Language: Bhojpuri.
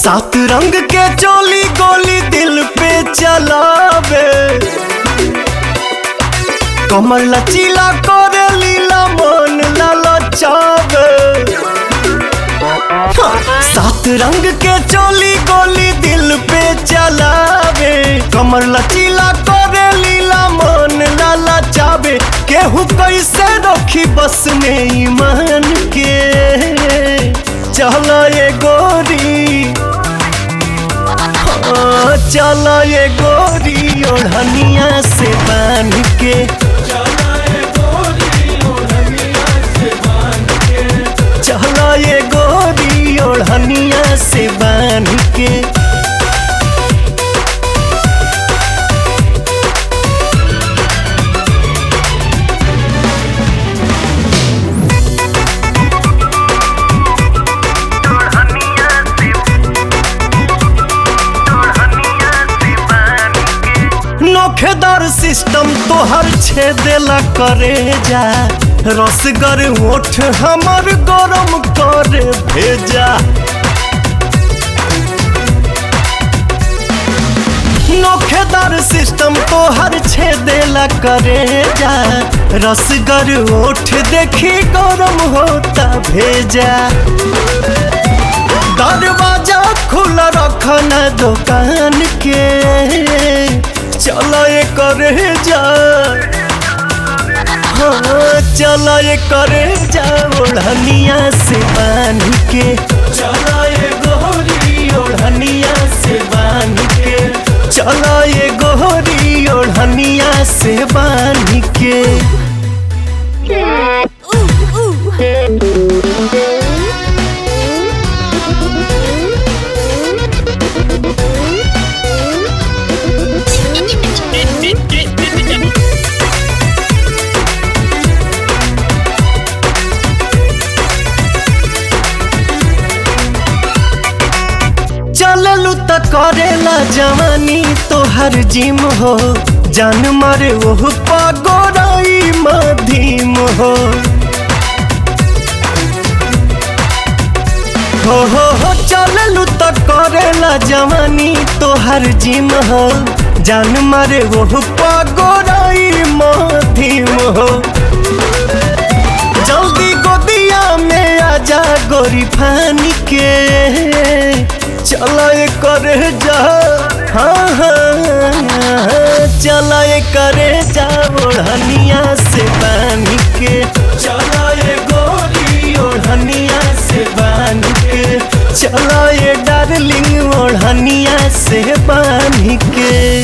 सात रंग के चोली गोली दिल पे चलावे, कमर लचीला करे लीला मन ललचावे। सात रंग के चोली गोली दिल पे चलावे, कमर लचीला करे लीला मन ललचावे। केहू कैसे रखी बस में ईमान के, चला ये गोरी चला ये गोरी ओढ़निया से बांध के, चला ये गोरी ओढ़निया से बांध के। चला ये गोरी ओढ़निया से बांध के। नोखेदार सिस्टम तोहर छेदेला करे जा, रसगर ओठ हमर गरम करे भेजा। नोखेदार सिस्टम तोहर छेदेला करे जा, रसगर ओठ देखी गरम होता भेजा। दरवाजा खुला रखना दुकान के, चला ये करे जा, हाँ चला ये करे जा ओढ़निया से बांध के। चला ये गोरी ओढ़निया से बांध के, चला ये गोरी ओढ़निया से बांध के। चललू त करेला जवानी तोहर जिम हो, जान मारे ओह पगोराई मधीम हो। हो चललू त करेला जवानी तोहर जिम हो, जान मारे ओह पगोराई मधीम हो। जल्दी गोदिया में आजा गोरी फानी के, चला ये करे जा, हाँ हाँ चला ये करे जा ओढ़निया से बांध के। चला ये गोरी ओढ़निया से बांध के, चला ये डार्लिंग ओढ़निया से बांध के।